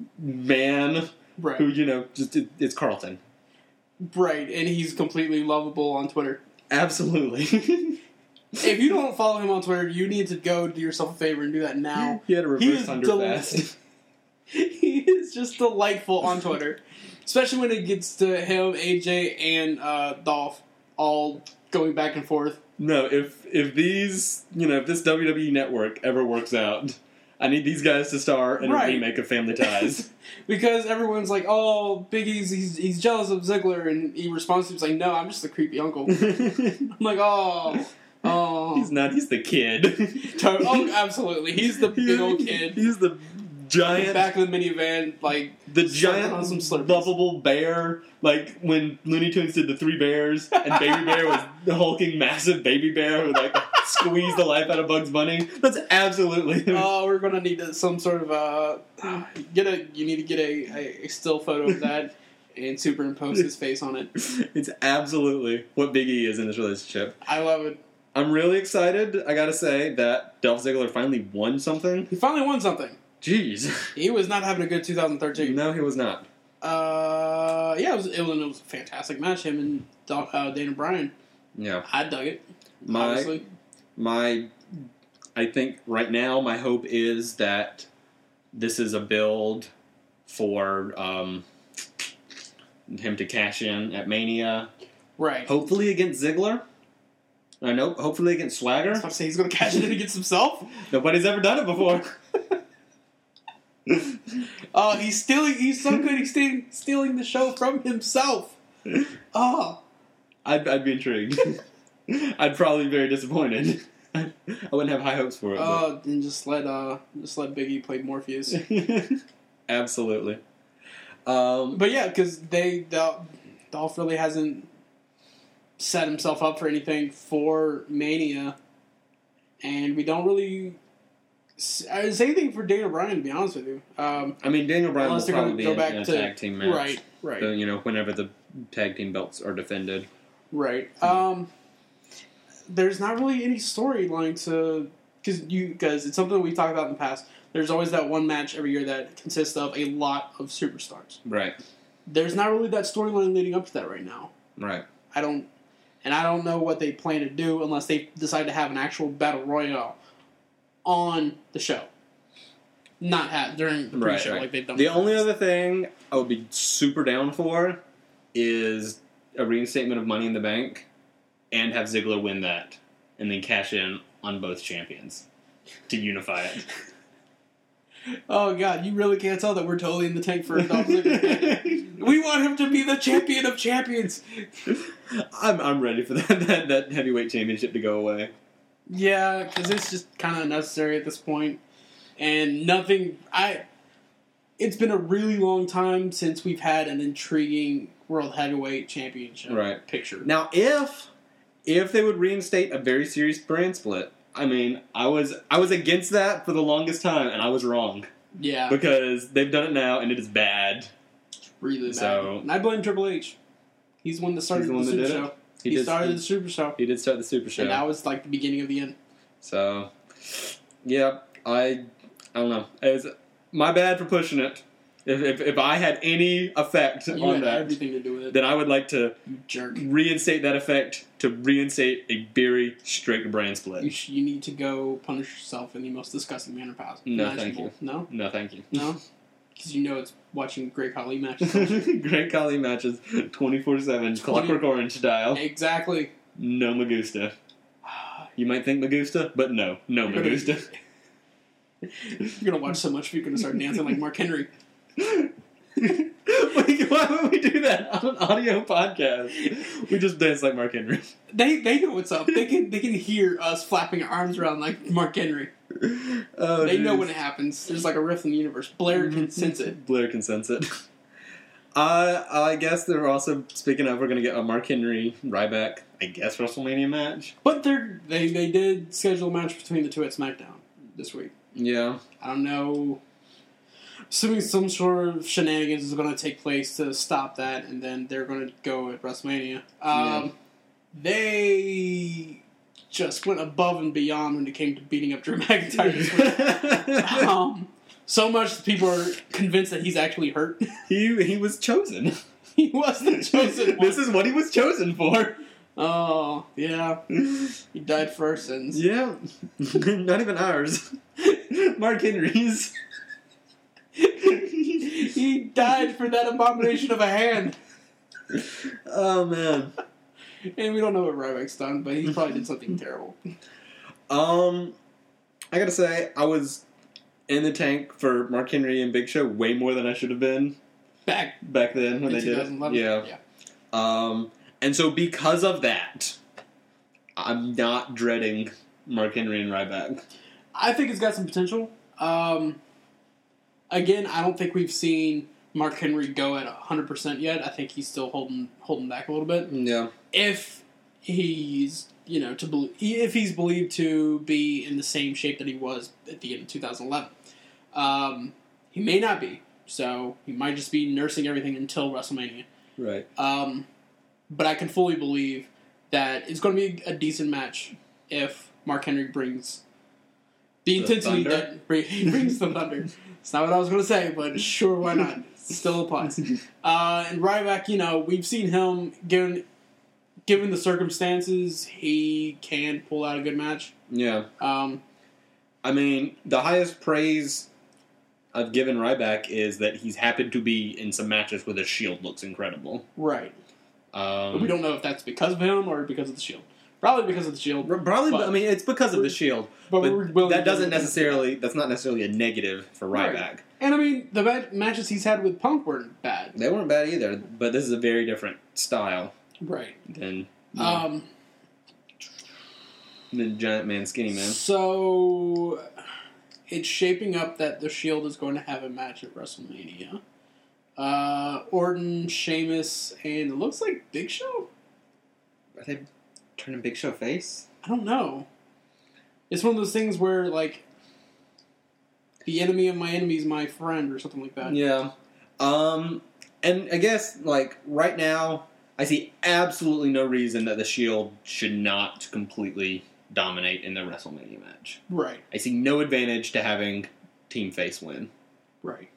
man right. who, it's Carlton. Right, and he's completely lovable on Twitter. Absolutely. If you don't follow him on Twitter, you need to go do yourself a favor and do that now. He had a reverse thunder fast. He is just delightful on Twitter. Especially when it gets to him, AJ, and Dolph all going back and forth. No, if this WWE network ever works out, I need these guys to star in a remake of Family Ties. Because everyone's like, oh, Big E's, he's jealous of Ziggler, and he responds to him, like, no, I'm just the creepy uncle. I'm like, oh. He's not, he's the kid. Oh, absolutely. He's the big old kid. He's the giant... Back of the minivan, like... The giant, lovable bear, like when Looney Tunes did the Three Bears, and Baby Bear was the hulking, massive baby bear who, like, squeezed the life out of Bugs Bunny. That's absolutely... Oh, we're gonna need some sort of, you need to get a still photo of that and superimpose his face on it. It's absolutely what Big E is in this relationship. I love it. I'm really excited, I gotta say, that Dolph Ziggler finally won something. He finally won something. Jeez. He was not having a good 2013. No, he was not. Yeah, it was a fantastic match. Him and Daniel Bryan. Yeah. I dug it. Obviously. I think right now my hope is that this is a build for him to cash in at Mania. Right. Hopefully against Ziggler. I know. Hopefully against Swagger. I was about to say he's going to cash it in against himself. Nobody's ever done it before. Oh, he's stealing. He's so good. He's stealing the show from himself. Oh, I'd be intrigued. I'd probably be very disappointed. I wouldn't have high hopes for it. Then just let Big E play Morpheus. Absolutely. But yeah, because Dolph really hasn't set himself up for anything for Mania, and we don't really say anything for Daniel Bryan, to be honest with you. I mean, Daniel Bryan will probably be in a tag team match. Right. So, whenever the tag team belts are defended. Right. There's not really any storyline to... Because it's something we've talked about in the past. There's always that one match every year that consists of a lot of superstars. Right. There's not really that storyline leading up to that right now. Right. I don't know what they plan to do unless they decide to have an actual battle royale on the show. Not during the pre-show like they've done. The only other thing I would be super down for is a reinstatement of Money in the Bank and have Ziggler win that and then cash in on both champions to unify it. Oh God, you really can't tell that we're totally in the tank for Dolph Ziggler. We want him to be the champion of champions. I'm ready for that heavyweight championship to go away. Yeah, because it's just kind of unnecessary at this point, and nothing. It's been a really long time since we've had an intriguing World Heavyweight Championship picture. Now, if they would reinstate a very serious brand split, I mean, I was against that for the longest time, and I was wrong. Yeah, because they've done it now, and it is bad. It's really bad. And I blame Triple H. He's the one that started the Super Show. He started the Super Show. He did start the Super Show. And that was like the beginning of the end. So, yeah, I don't know. It's my bad for pushing it. If I had any effect on that, everything to do with it, then I would like to jerk reinstate that effect to reinstate a very strict brand split. You need to go punish yourself in the most disgusting manner possible. No, thank you. No? No, thank you. No? Because it's watching Great Khali matches. Great Khali matches, 24/7, Clockwork Orange style. Exactly. No Magusta. You might think Magusta, but no Magusta. You're going to watch so much, you're going to start dancing like Mark Henry. Wait, why would we do that on an audio podcast? We just dance like Mark Henry. They know what's up. They can hear us flapping our arms around like Mark Henry. They know when it happens. There's like a rift in the universe. Blair can sense it. Blair can sense it. I guess they're also, speaking of, we're going to get a Mark Henry Ryback, I guess, WrestleMania match. But they did schedule a match between the two at SmackDown this week. Yeah. I don't know. Assuming some sort of shenanigans is going to take place to stop that, and then they're going to go at WrestleMania. They just went above and beyond when it came to beating up Drew McIntyre this week. So much that people are convinced that he's actually hurt. He was chosen. He was the chosen one. This is what he was chosen for. Oh, yeah. He died for our sins. Yeah. Not even ours. Mark Henry's. He died for that abomination of a hand. Oh, man. And we don't know what Ryback's done, but he probably did something terrible. I gotta say, I was in the tank for Mark Henry and Big Show way more than I should have been. Back then when they did it. Yeah. And so because of that, I'm not dreading Mark Henry and Ryback. I think it's got some potential. Again, I don't think we've seen Mark Henry go at 100% yet. I think he's still holding back a little bit. Yeah. If he's, if he's believed to be in the same shape that he was at the end of 2011. He may not be. So he might just be nursing everything until WrestleMania. Right. But I can fully believe that it's going to be a decent match if Mark Henry brings The intensity that brings the thunder. It's not what I was going to say, but sure, why not? Still applies. And Ryback, we've seen him, given the circumstances, he can pull out a good match. Yeah. I mean, the highest praise I've given Ryback is that he's happened to be in some matches where the Shield looks incredible. Right. But we don't know if that's because of him or because of the Shield. Probably because of the Shield. Probably, I mean, it's because of the Shield. But that's not necessarily a negative for Ryback. Right. And I mean, the matches he's had with Punk weren't bad. They weren't bad either, but this is a very different style. Right. Than Giant Man, Skinny Man. So, it's shaping up that the Shield is going to have a match at WrestleMania. Orton, Sheamus, and it looks like Big Show? Are they turning Big Show face? I don't know. It's one of those things where, like, the enemy of my enemy is my friend, or something like that. Yeah. And I guess, like, right now, I see absolutely no reason that the Shield should not completely dominate in the WrestleMania match. Right. I see no advantage to having Team Face win. Right.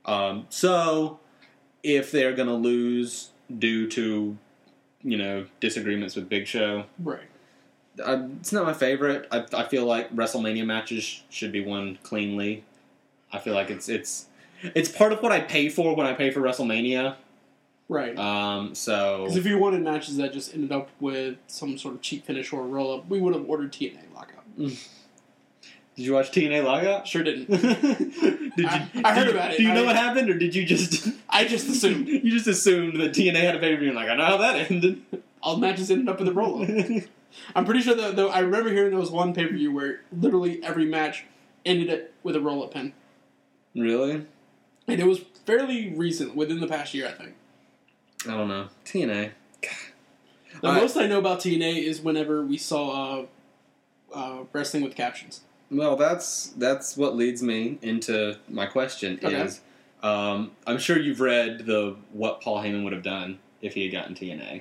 So, if they're going to lose due to, disagreements with Big Show... Right. It's not my favorite. I feel like WrestleMania matches should be won cleanly. I feel like it's part of what I pay for when I pay for WrestleMania. Right. So... Because if you wanted matches that just ended up with some sort of cheap finish or a roll-up, we would have ordered TNA Lockout. Did you watch TNA Lockout? Sure didn't. I heard about it. Do you know what happened, or did you just... I just assumed. You just assumed that TNA had a pay-per-view, and I know how that ended. All matches ended up with a roll-up. I'm pretty sure that, though, I remember hearing there was one pay-per-view where literally every match ended it with a roll-up pin. Really? And it was fairly recent, within the past year, I think. I don't know. TNA. The most I know about TNA is whenever we saw wrestling with captions. Well, that's what leads me into my question. Okay. Is I'm sure you've read what Paul Heyman would have done if he had gotten TNA.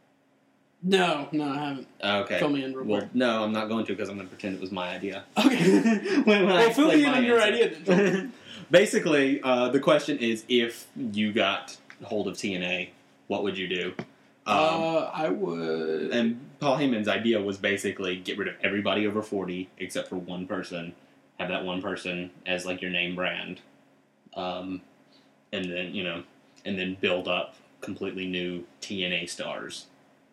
No, I haven't. Okay. Fill me in real quick. Well, no, I'm not going to because I'm going to pretend it was my idea. Okay. Well, fill me in on your idea then. Basically, the question is, if you got hold of TNA, what would you do? I would... And Paul Heyman's idea was basically get rid of everybody over 40 except for one person. Have that one person as, like, your name brand. And then build up completely new TNA stars.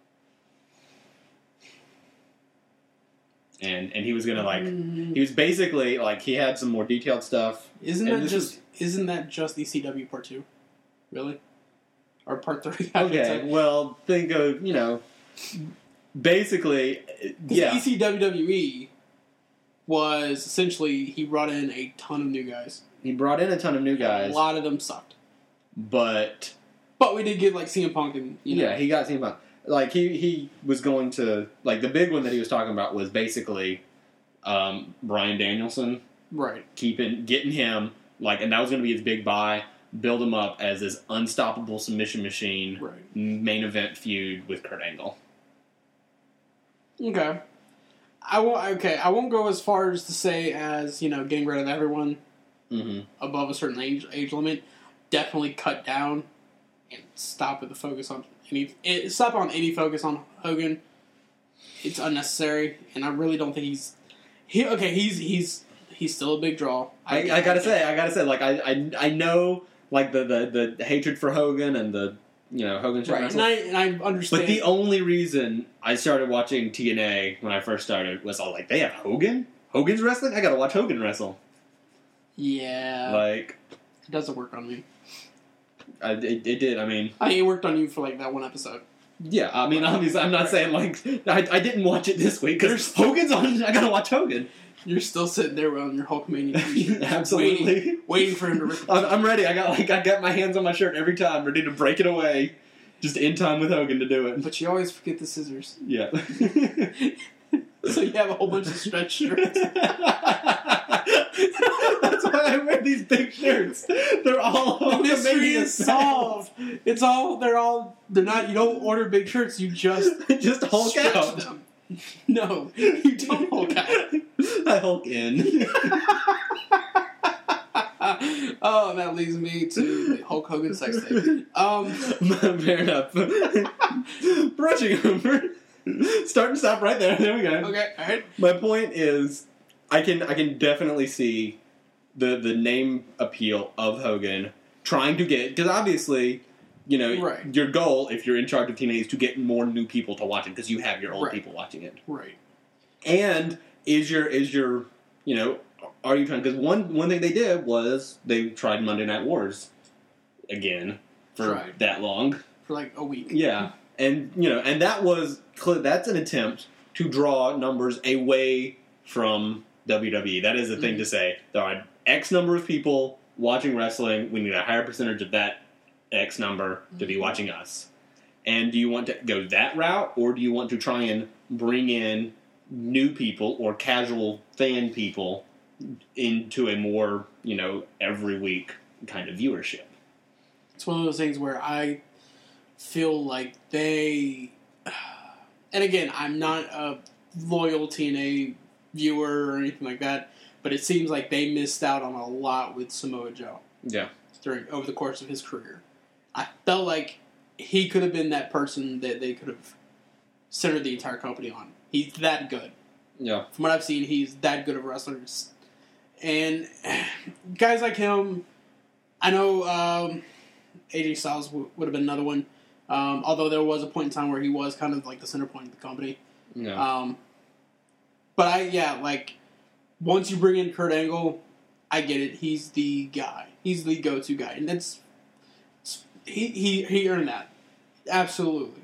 And he was gonna he was basically he had some more detailed stuff. Isn't that just ECW Part 2? Really? Or Part 3? Okay, well, think of, basically, yeah. ECWWE was essentially, he brought in a ton of new guys. He brought in a ton of new guys. A lot of them sucked. But we did get, CM Punk and, Yeah, he got CM Punk. He was going to... the big one that he was talking about was basically Bryan Danielson. Right. Getting him, and that was going to be his big buy, build him up as this unstoppable submission machine, right. Main event feud with Kurt Angle. Okay. I won't go as far as to say as, getting rid of everyone above a certain age limit. Definitely cut down and stop with the focus on... Stop on any focus on Hogan. It's unnecessary, and I really don't think he's still a big draw. I gotta say, I know the hatred for Hogan and the Hogan should wrestle. And I understand. But the only reason I started watching TNA when I first started was they have Hogan? Hogan's wrestling? I gotta watch Hogan wrestle. Yeah. It doesn't work on me. It did. It worked on you for that one episode. Yeah, obviously, I'm not saying I didn't watch it this week because Hogan's on. I gotta watch Hogan. You're still sitting there on your Hulkamania t-shirt, absolutely waiting for him to rip. I'm ready. I got my hands on my shirt every time, ready to break it away, just in time with Hogan to do it. But you always forget the scissors. Yeah. So you have a whole bunch of stretch shirts. That's why I wear these big shirts. They're all the mystery is solved. They're not. You don't order big shirts. You just Hulk out them. No, you don't Hulk out. I Hulk in. Oh, that leads me to the Hulk Hogan sex tape. Fair enough. Brushing over. Start and stop right there. There we go. Okay, all right. My point is, I can definitely see the name appeal of Hogan trying to get, because obviously, you know, right. Your goal, if you're in charge of TNA, is to get more new people to watch it because you have your old people watching it. Right. And is your you know, are you trying? Because one thing they did was they tried Monday Night Wars again for that long, for like a week. Yeah, and you know, and that's an attempt to draw numbers away from WWE. That is a thing to say. There are X number of people watching wrestling. We need a higher percentage of that X number to be watching us. And do you want to go that route, or do you want to try and bring in new people or casual fan people into a more, you know, every week kind of viewership? It's one of those things where I feel like they... And again, I'm not a loyal TNA viewer or anything like that, but it seems like they missed out on a lot with Samoa Joe. Yeah. Over the course of his career. I felt like he could have been that person that they could have centered the entire company on. He's that good. Yeah. From what I've seen, he's that good of a wrestler. And guys like him, I know AJ Styles would have been another one. Although there was a point in time where he was kind of like the center point of the company. Yeah. But once you bring in Kurt Angle, I get it. He's the guy. He's the go-to guy. And that's... He earned that. Absolutely.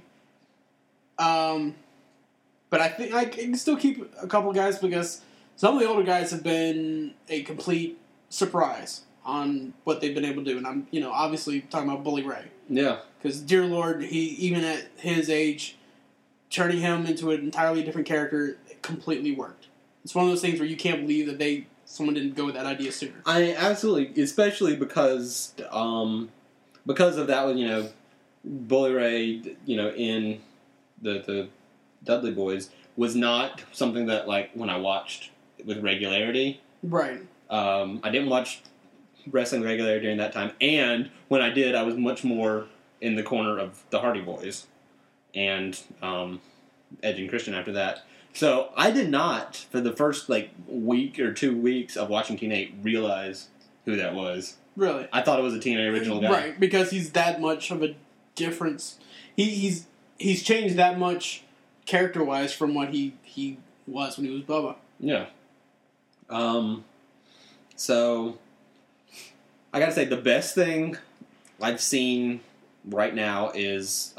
But I think I can still keep a couple guys because some of the older guys have been a complete surprise on what they've been able to do. And I'm, obviously talking about Bully Ray. Yeah. Because, dear Lord, he, even at his age, turning him into an entirely different character completely worked. It's one of those things where you can't believe that someone didn't go with that idea sooner. I absolutely, especially because of that, Bully Ray, in the Dudley Boys was not something that, when I watched with regularity. Right. I didn't watch wrestling regularly during that time, and when I did, I was much more in the corner of the Hardy Boys and Edge and Christian after that. So I did not, for the first week or 2 weeks of watching TNA, realize who that was. Really? I thought it was a TNA original guy. Right, because he's that much of a difference. He's changed that much character-wise from what he was when he was Bubba. Yeah. So I gotta say, the best thing I've seen right now is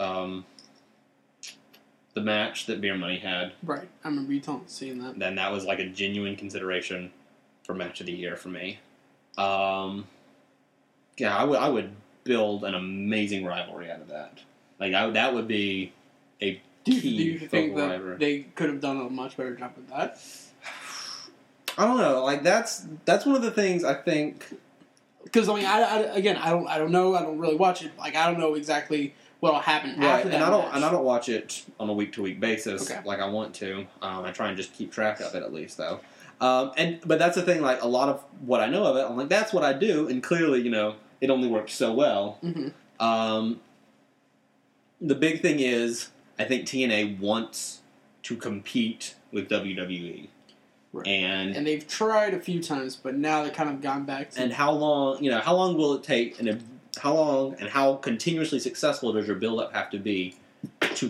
the match that Beer Money had. Right. I remember you seeing that. Then that was a genuine consideration for Match of the Year for me. I would build an amazing rivalry out of that. That would be a key. Do you think that they could have done a much better job with that? I don't know. That's one of the things I think. Because I don't know. I don't really watch it. I don't know exactly what'll happen after that. And I don't watch it on a week-to-week basis like I want to. I try and just keep track of it at least, though. But that's the thing. A lot of what I know of it, I'm that's what I do, and clearly, it only works so well. Mm-hmm. The big thing is, I think TNA wants to compete with WWE. Right. And they've tried a few times, but now they've kind of gone back to... And how long will it take, and how continuously successful does your build-up have to be to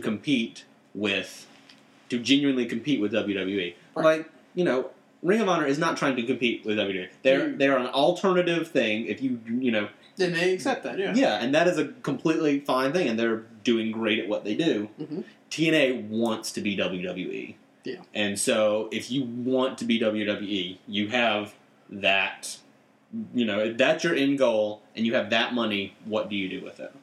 genuinely compete with WWE? Right. Ring of Honor is not trying to compete with WWE. They're an alternative thing. If then they accept that, yeah. Yeah, and that is a completely fine thing, and they're doing great at what they do. Mm-hmm. TNA wants to be WWE. Yeah. And so, if you want to be WWE, you have that, if that's your end goal, and you have that money, what do you do with it?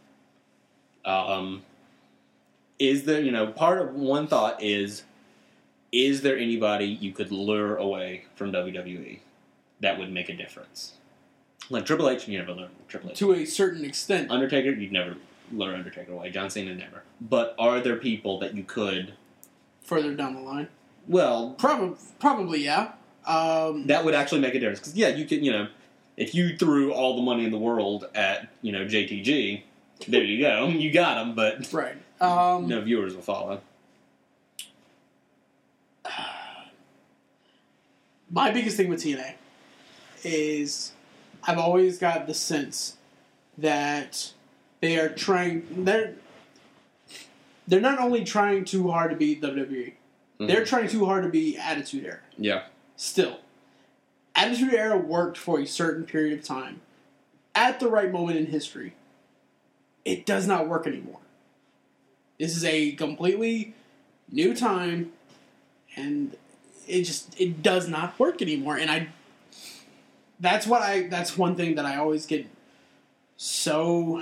Is there, part of one thought is there anybody you could lure away from WWE that would make a difference? Triple H, you never lure Triple H. To a certain extent. Undertaker, you'd never lure Undertaker away. John Cena, never. But are there people that you could further down the line. Well, probably yeah. That would actually make a difference because you could if you threw all the money in the world at JTG, there you go, you got them, but right. No viewers will follow. My biggest thing with TNA is I've always got the sense that they are trying. They're not only trying too hard to be WWE. Mm-hmm. They're trying too hard to be Attitude Era. Yeah. Still, Attitude Era worked for a certain period of time, at the right moment in history. It does not work anymore. This is a completely new time, and it does not work anymore. And that's one thing that I always get so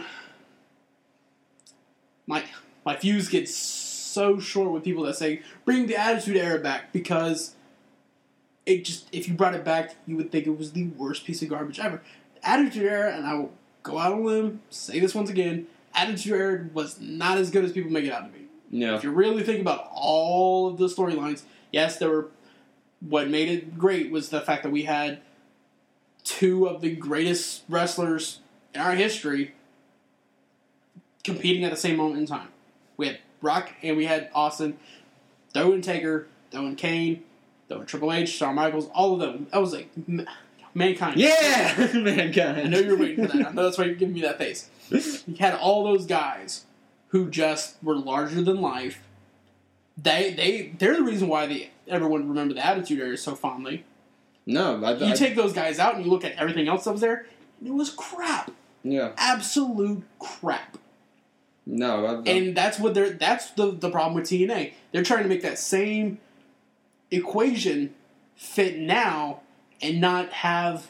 my fuse gets so short with people that say bring the Attitude Era back, because if you brought it back, you would think it was the worst piece of garbage ever. Attitude Era, and I will go out on a limb, say this once again, Attitude Era was not as good as people make it out to be. No. If you really think about all of the storylines, yes, what made it great was the fact that we had two of the greatest wrestlers in our history competing at the same moment in time. We had Rock and we had Austin, throw in Taker, throw in Kane, throw in Triple H, Shawn Michaels, all of them. That was like Mankind. Yeah! Mankind. I know you were waiting for that. I know that's why you're giving me that face. You had all those guys who just were larger than life. They're the reason why everyone remember the Attitude Era so fondly. No, you take those guys out and you look at everything else that was there, and it was crap. Yeah, absolute crap. No, and that's the problem with TNA. They're trying to make that same equation fit now and not have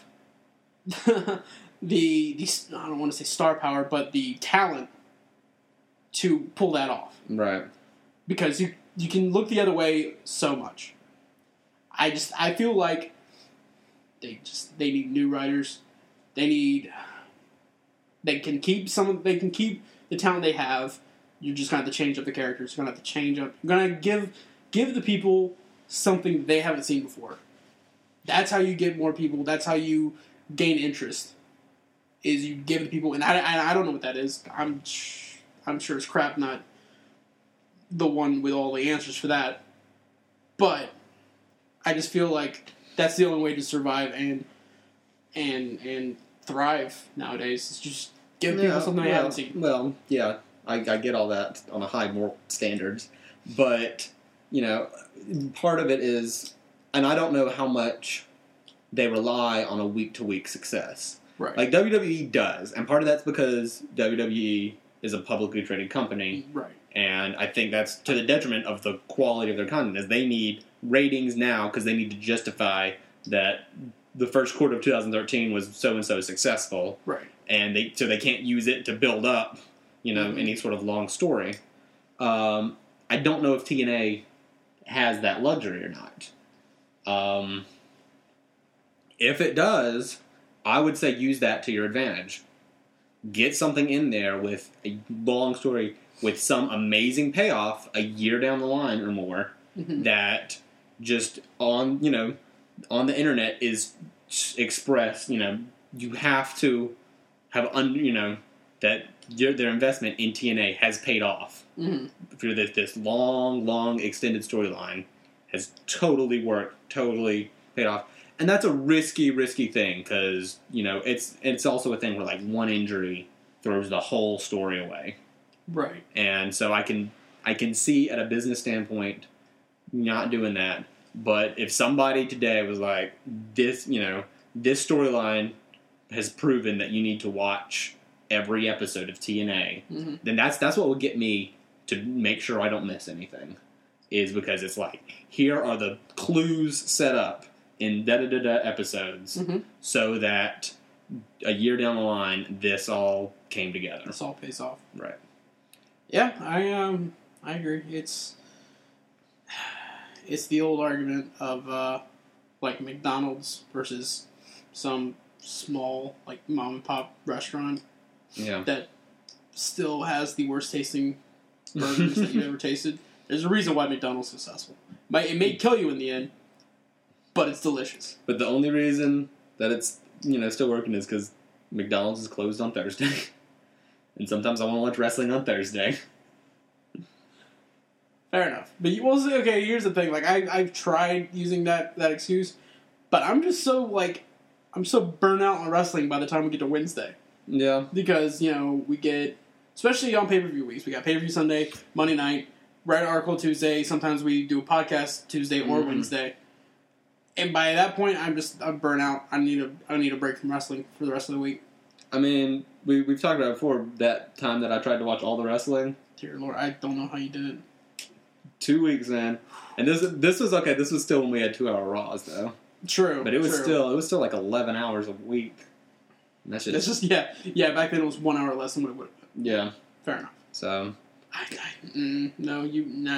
the I don't want to say star power, but the talent to pull that off. Right. Because you can look the other way so much. I feel like they need new writers. They can keep the talent they have. You're just gonna have to change up the characters. You're gonna have to change up. You're gonna give the people something they haven't seen before. That's how you get more people. That's how you gain interest. Is you give the people, and I don't know what that is. I'm sure it's crap. Not the one with all the answers for that, but I just feel like that's the only way to survive and thrive nowadays. Is just give people something they haven't seen. Well, yeah, I get all that on a high moral standards, but part of it is, and I don't know how much they rely on a week-to-week success. Right. Like WWE does, and part of that's because WWE is a publicly traded company. Right. And I think that's to the detriment of the quality of their content, as they need ratings now because they need to justify that the first quarter of 2013 was so-and-so successful. Right. And they can't use it to build up, any sort of long story. I don't know if TNA has that luxury or not. If it does, I would say use that to your advantage. Get something in there with a long story with some amazing payoff a year down the line or more that just on the internet is expressed. You have to have that their investment in TNA has paid off. For this long extended storyline has totally worked, totally paid off. And that's a risky thing because, it's also a thing where, like, one injury throws the whole story away. Right. And so I can see at a business standpoint not doing that. But if somebody today was like, this storyline has proven that you need to watch every episode of TNA, then that's what would get me to make sure I don't miss anything. Is because it's like, here are the clues set up in da-da-da-da episodes so that a year down the line, this all came together. This all pays off. Right. Yeah, I agree. It's the old argument of like McDonald's versus some small like mom and pop restaurant that still has the worst tasting burgers that you've ever tasted. There's a reason why McDonald's is successful. It may kill you in the end, but it's delicious. But the only reason that it's still working is because McDonald's is closed on Thursday, and sometimes I want to watch wrestling on Thursday. Fair enough. But okay, here's the thing. Like I've tried using that excuse, but I'm just so I'm so burnt out on wrestling by the time we get to Wednesday. Yeah. Because we get, especially on pay-per-view weeks, we got pay-per-view Sunday, Monday night, write an article Tuesday. Sometimes we do a podcast Tuesday or Wednesday. And by that point, I'm burnt out. I need a break from wrestling for the rest of the week. I mean, we've talked about it before, that time that I tried to watch all the wrestling. Dear Lord, I don't know how you did it. 2 weeks, man. And this was okay. This was still when we had 2-hour Raws, though. True, but it was still like 11 hours a week. And that's just yeah. Back then it was 1 hour less than what it would have been. Yeah, fair enough. So, no.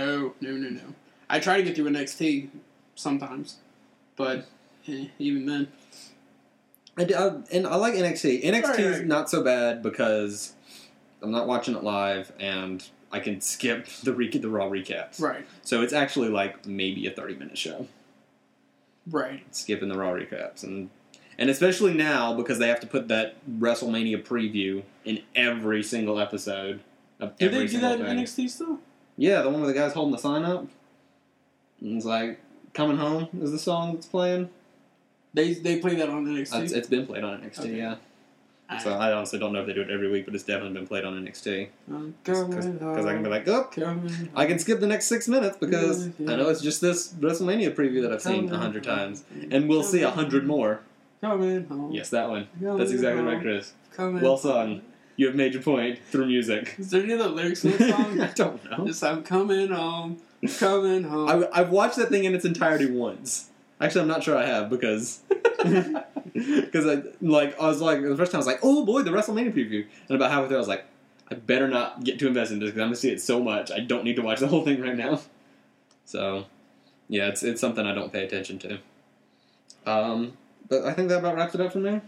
I try to get through NXT sometimes, but even then. And I like NXT. NXT is not so bad because I'm not watching it live and I can skip the Raw recaps. Right. So it's actually like maybe a 30-minute show. Right. Skipping the Raw recaps. And especially now because they have to put that WrestleMania preview in every single episode of every single thing. Do they do that in NXT still? Yeah, the one where the guy's holding the sign up. And it's like, Coming Home is the song that's playing. They play that on NXT? It's been played on NXT, okay. Yeah. So I honestly don't know if they do it every week, but it's definitely been played on NXT. Because I can be like, I can skip the next 6 minutes because I know it's just this WrestleMania preview that I've seen 100 times. And we'll see 100 more. Coming home. Yes, that one. That's exactly right, Chris. Well sung. You have made your point through music. Is there any other lyrics in the song? I don't know. Just I'm coming home. Coming home. I've watched that thing in its entirety once. Actually, I'm not sure I have because I was like the first time I was like, oh boy, the WrestleMania preview, and about halfway through I was like, I better not get too invested in this because I'm gonna see it so much. I don't need to watch the whole thing right now. So, yeah, it's something I don't pay attention to. But I think that about wraps it up from there.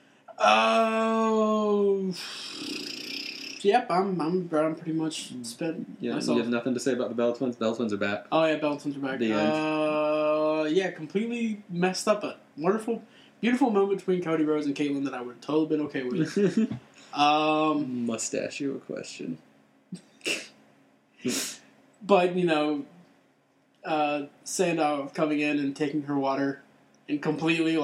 Oh, yep. I'm pretty much spent. Yeah, myself. You have nothing to say about the Bella Twins. Bella Twins are back. Oh yeah, Bella Twins are back. The end. Yeah, completely messed up. A wonderful, beautiful moment between Cody Rhodes and Caitlyn that I would have totally been okay with. Must ask you a question. But Sandow coming in and taking her water and completely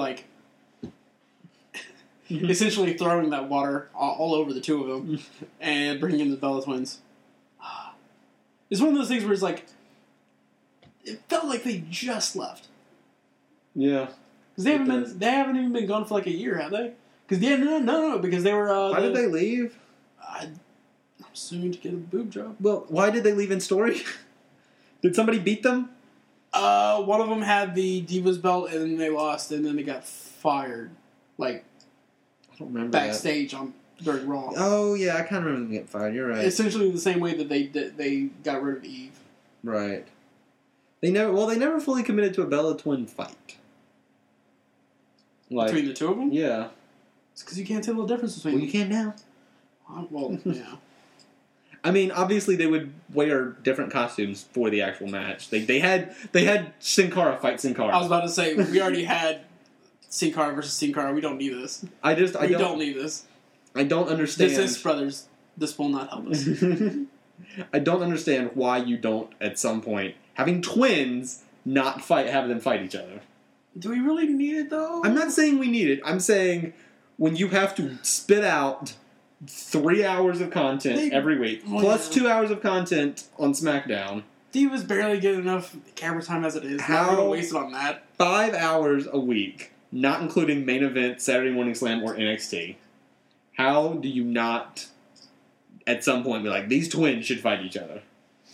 essentially throwing that water all over the two of them and bringing in the Bella Twins. It's one of those things where it's like it felt like they just left. Yeah, because they haven't even been gone for like a year, have they? Because no, because they were. Why did they leave? I'm assuming to get a boob job. Well, why did they leave in story? Did somebody beat them? One of them had the Divas belt and then they lost and then they got fired. I don't remember backstage during Raw. Oh yeah, I kind of remember them getting fired. You're right. Essentially the same way that they got rid of Eve. Right. They never fully committed to a Bella Twin fight. Between the two of them? Yeah. It's because you can't tell the difference between them. Well, you can now. Well, yeah. I mean, obviously they would wear different costumes for the actual match. They had Sin Cara fight Sin Cara. I was about to say we already had Sin Cara versus Sin Cara. We don't need this. I don't need this. I don't understand. This is brothers. This will not help us. I don't understand why you don't at some point having twins have them fight each other. Do we really need it though? I'm not saying we need it. I'm saying when you have to spit out 3 hours of content every week, plus 2 hours of content on SmackDown. Divas barely get enough camera time as it is. How are going to waste it on that? 5 hours a week, not including main event, Saturday Morning Slam, or NXT. How do you not, at some point, be like, these twins should fight each other?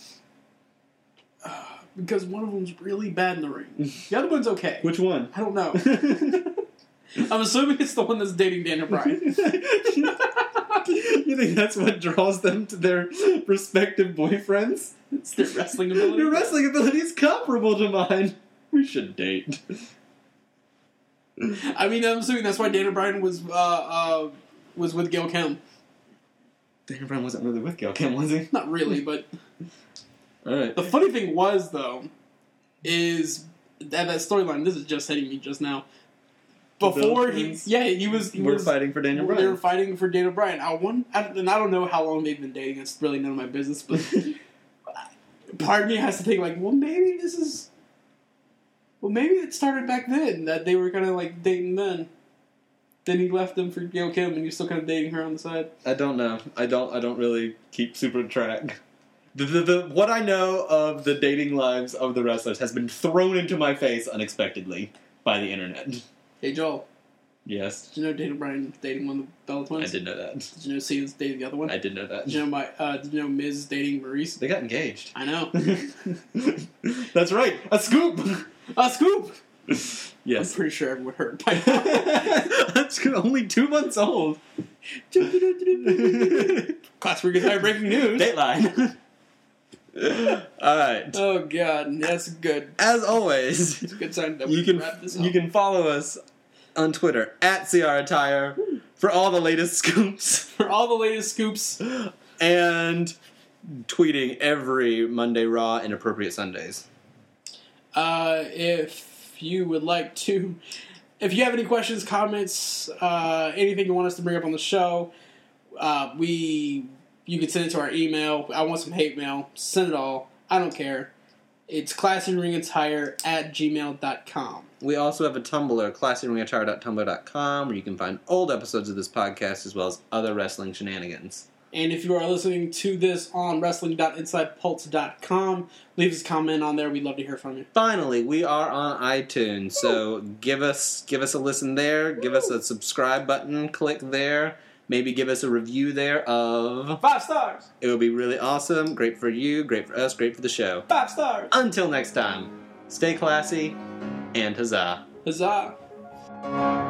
Because one of them's really bad in the ring. The other one's okay. Which one? I don't know. I'm assuming it's the one that's dating Daniel Bryan. You think that's what draws them to their respective boyfriends? It's their wrestling ability. Their wrestling ability is comparable to mine. We should date. I mean, I'm assuming that's why Daniel Bryan was with Gail Kim. Daniel Bryan wasn't really with Gail Kim, was he? Not really, but... All right. The funny thing was, though, is that storyline. This is just hitting me just now. Before he was fighting for Daniel Bryan. They were fighting for Daniel Bryan. And I don't know how long they've been dating. It's really none of my business. But part of me has to think like, maybe it started back then that they were kind of like dating then. Then he left them for Gail Kim, and you're still kind of dating her on the side. I don't know. I don't really keep super track. What I know of the dating lives of the wrestlers has been thrown into my face unexpectedly by the internet. Hey, Joel. Yes. Did you know Daniel Bryan dating one of the Bella Twins? I did know that. Did you know Cena's dating the other one? I did know that. Did you know Miz is dating Maurice? They got engaged. I know. That's right. A scoop. A scoop. Yes. I'm pretty sure everyone heard by now. That's only 2 months old. Class for good breaking news. Dateline. Alright. Oh god, that's good. As always, it's a good sign that we can wrap this up. You can follow us on Twitter at Ciara Tire for all the latest scoops. For all the latest scoops. And tweeting every Monday Raw and appropriate Sundays. If you would like to, if you have any questions, comments, anything you want us to bring up on the show, you can send it to our email. I want some hate mail. Send it all. I don't care. It's classyringattire@gmail.com. We also have a Tumblr, classyringattire.tumblr.com, where you can find old episodes of this podcast as well as other wrestling shenanigans. And if you are listening to this on wrestling.insidepulse.com, leave us a comment on there. We'd love to hear from you. Finally, we are on iTunes, so give us a listen there. Give us a subscribe button. Click there. Maybe give us a review there of 5 stars. It would be really awesome. Great for you, great for us, great for the show. 5 stars. Until next time, stay classy and huzzah. Huzzah.